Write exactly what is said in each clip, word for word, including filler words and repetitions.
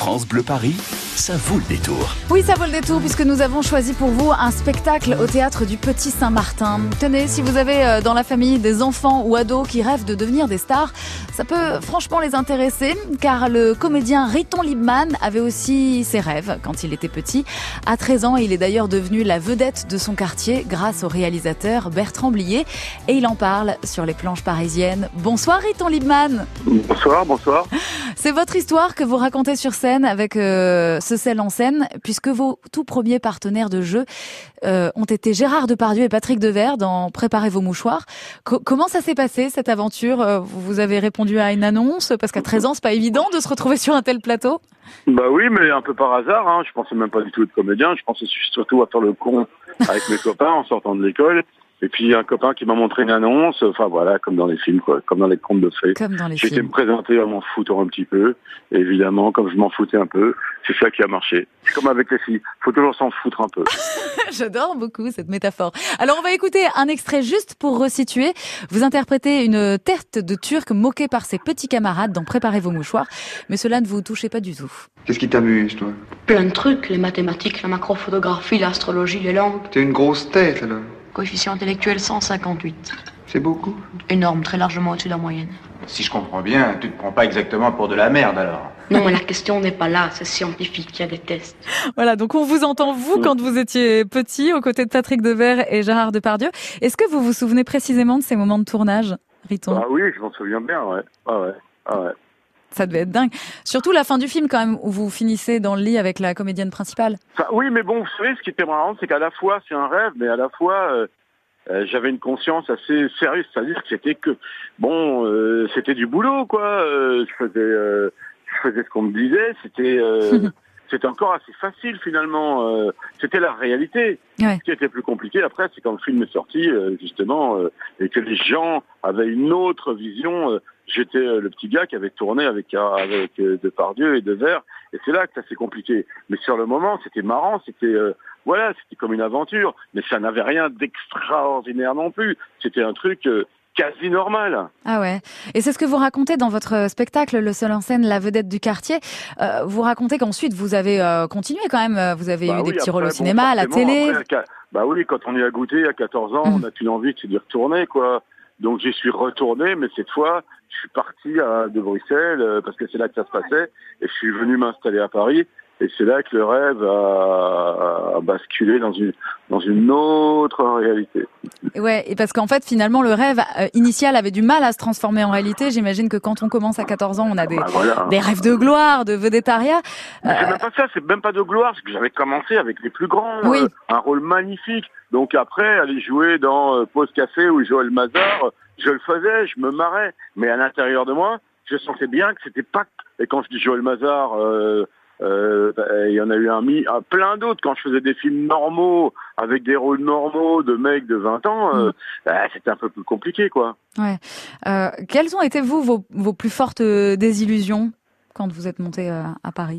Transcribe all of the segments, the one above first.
France Bleu Paris, ça vaut le détour. Oui, ça vaut le détour puisque nous avons choisi pour vous un spectacle au théâtre du Petit Saint-Martin. Tenez, si vous avez dans la famille des enfants ou ados qui rêvent de devenir des stars, ça peut franchement les intéresser car le comédien Riton Liebman avait aussi ses rêves quand il était petit. À treize ans, il est d'ailleurs devenu la vedette de son quartier grâce au réalisateur Bertrand Blier et il en parle sur les planches parisiennes. Bonsoir Riton Liebman. Bonsoir, bonsoir. C'est votre histoire que vous racontez sur scène avec euh, ce Celle en scène, puisque vos tout premiers partenaires de jeu euh, ont été Gérard Depardieu et Patrick Devers dans Préparez vos mouchoirs. Co- comment ça s'est passé cette aventure ? euh, Vous avez répondu à une annonce parce qu'à treize ans, c'est pas évident de se retrouver sur un tel plateau. Bah oui, mais un peu par hasard. Hein. Je pensais même pas du tout être comédien. Je pensais surtout à faire le con avec mes copains en sortant de l'école. Et puis il y a un copain qui m'a montré une annonce, enfin voilà, comme dans les films, quoi, comme dans les contes de fées. Comme dans les J'ai été films. me présenter en m'en foutant un petit peu. Et évidemment, comme je m'en foutais un peu, c'est ça qui a marché. C'est comme avec les filles, faut toujours s'en foutre un peu. J'adore beaucoup cette métaphore. Alors on va écouter un extrait juste pour resituer. Vous interprétez une tête de Turc moquée par ses petits camarades dans Préparez vos mouchoirs, mais cela ne vous touchez pas du tout. Qu'est-ce qui t'amuse, toi? Plein de trucs, les mathématiques, la macrophotographie, l'astrologie, les langues. T'es une grosse tête, alors. Coefficient intellectuel cent cinquante-huit. C'est beaucoup. Énorme, très largement au-dessus de la moyenne. Si je comprends bien, tu te prends pas exactement pour de la merde, alors. Non, mais la question n'est pas là, c'est scientifique, il y a des tests. Voilà, donc on vous entend, vous, quand vous étiez petit, aux côtés de Patrick Devers et Gérard Depardieu. Est-ce que vous vous souvenez précisément de ces moments de tournage, Riton ? Ah oui, je m'en souviens bien, ouais. Ah ouais, ah ouais. Ça devait être dingue. Surtout la fin du film, quand même, où vous finissez dans le lit avec la comédienne principale. Enfin, oui, mais bon, vous savez, ce qui était marrant, c'est qu'à la fois, c'est un rêve, mais à la fois, euh, euh, j'avais une conscience assez sérieuse, c'est-à-dire que c'était que, bon, euh, c'était du boulot, quoi. Euh, je faisais, euh, je faisais ce qu'on me disait, c'était, euh, c'était encore assez facile finalement. Euh, c'était la réalité. Ouais. Ce qui était plus compliqué après, c'est quand le film est sorti, euh, justement, euh, et que les gens avaient une autre vision. Euh, J'étais euh, le petit gars qui avait tourné avec euh, avec euh, Depardieu et Devers, et c'est là que ça s'est compliqué. Mais sur le moment, c'était marrant, c'était euh, voilà, c'était comme une aventure, mais ça n'avait rien d'extraordinaire non plus. C'était un truc euh, quasi normal. Ah ouais. Et c'est ce que vous racontez dans votre spectacle, Le Seul en scène, la vedette du quartier. Euh, vous racontez qu'ensuite vous avez euh, continué quand même. Vous avez Bah eu oui, des petits après, rôles au bon, cinéma, à la télé. Après, à- bah oui, quand on y a goûté à quatorze ans, Mmh. on a qu'une envie, c'est d'y retourner, quoi. Donc j'y suis retourné, mais cette fois, je suis parti à, de Bruxelles, euh, parce que c'est là que ça se passait, et je suis venu m'installer à Paris, et c'est là que le rêve a, a basculé dans une, dans une autre réalité. Ouais, et parce qu'en fait, finalement, le rêve euh, initial avait du mal à se transformer en réalité. J'imagine que quand on commence à quatorze ans, on a des, Bah, voilà. des rêves de gloire, de vedettariat. Mais c'est même pas ça, c'est même pas de gloire, c'est que j'avais commencé avec les plus grands, Oui. euh, un rôle magnifique. Donc après, aller jouer dans euh, Pause Café ou Joël Mazar, euh, je le faisais, je me marrais. Mais à l'intérieur de moi, je sentais bien que c'était pas... Et quand je dis Joël Mazar, euh, euh, il y en a eu un, mi... un plein d'autres. Quand je faisais des films normaux, avec des rôles normaux de mecs de vingt ans, euh, Mmh. bah, c'était un peu plus compliqué, quoi. Ouais. Euh, quelles ont été, vous, vos, vos plus fortes euh, désillusions quand vous êtes monté euh, à Paris ?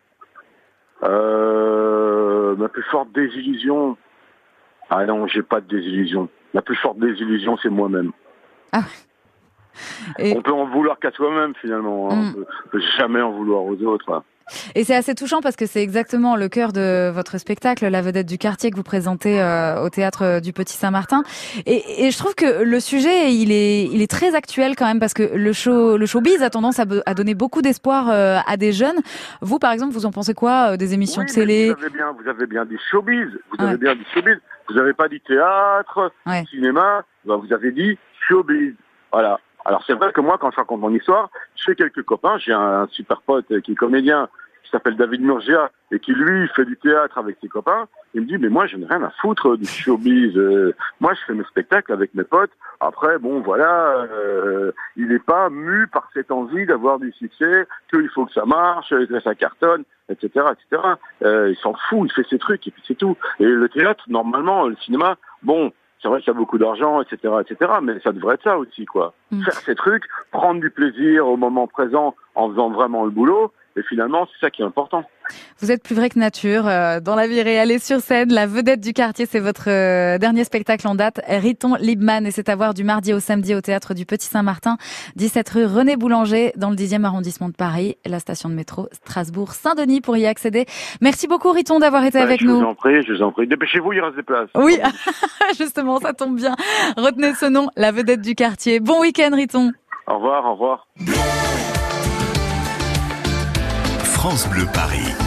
Euh, ma plus forte désillusion... Ah non, j'ai pas de désillusion. La plus forte désillusion, c'est moi-même. Ah. Et, On peut en vouloir qu'à soi-même, finalement. Hein. Mm. On peut, on peut jamais en vouloir aux autres. Hein. et c'est assez touchant parce que c'est exactement le cœur de votre spectacle, La vedette du quartier, que vous présentez euh, au théâtre du Petit Saint-Martin. Et, et je trouve que le sujet, il est, il est très actuel quand même parce que le show, le showbiz a tendance à, be- à donner beaucoup d'espoir euh, à des jeunes. Vous, par exemple, vous en pensez quoi euh, des émissions Oui, de mais télé ? vous avez bien, vous avez bien dit showbiz. Vous Ouais. avez bien dit showbiz. Vous n'avez pas dit théâtre, Ouais. cinéma. Ben, vous avez dit showbiz. Voilà. Alors c'est vrai que moi, quand je raconte mon histoire, je fais quelques copains. J'ai un, un super pote qui est comédien, qui s'appelle David Murgia, et qui lui fait du théâtre avec ses copains. Il me dit, mais moi, je n'ai rien à foutre du showbiz. Euh, moi, je fais mes spectacles avec mes potes. Après, bon, voilà, euh, il n'est pas mu par cette envie d'avoir du succès, qu'il faut que ça marche, que ça cartonne, et cetera, et cetera. Euh, il s'en fout, il fait ses trucs, et puis c'est tout. Et le théâtre, normalement, le cinéma, bon, c'est vrai qu'il y a beaucoup d'argent, et cetera, et cetera, mais ça devrait être ça aussi, quoi. Mm. Faire ces trucs, prendre du plaisir au moment présent en faisant vraiment le boulot, Et finalement, c'est ça qui est important. Vous êtes plus vrai que nature, euh, dans la vie réelle et sur scène. La vedette du quartier, c'est votre euh, dernier spectacle en date, Riton Liebman, et c'est à voir du mardi au samedi au Théâtre du Petit Saint-Martin, dix-sept rue René Boulanger, dans le dixième arrondissement de Paris, la station de métro Strasbourg-Saint-Denis pour y accéder. Merci beaucoup Riton d'avoir été Bah, avec je nous. Je vous en prie, je vous en prie. Dépêchez-vous, il reste des places. Oui, justement, ça tombe bien. Retenez ce nom, la vedette du quartier. Bon week-end Riton. Au revoir, au revoir. France Bleu Paris.